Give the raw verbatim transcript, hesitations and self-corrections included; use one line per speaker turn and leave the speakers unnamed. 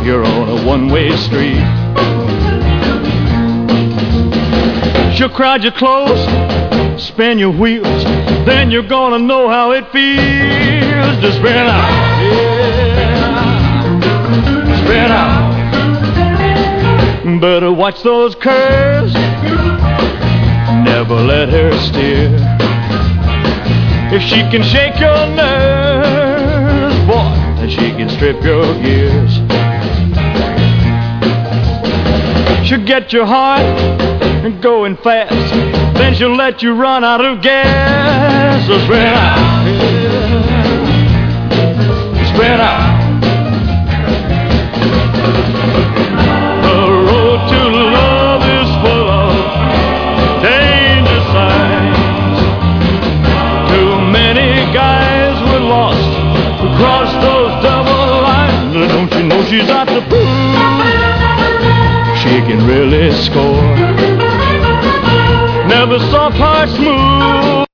you're on a one-way street. She'll crowd you close, spin your wheels, then you're gonna know how it feels to spin out. Yeah, spin out. Better watch those curves, never let her steer. If she can shake your nerves, boy, then she can strip your gears. She'll get your heart going fast, then she'll let you run out of gas. So spin out, yeah. Spin out. The road to love is full of danger signs. Too many guys were lost across those double lines. Don't you know she's out to prove she can really score? Never soft, hard, smooth.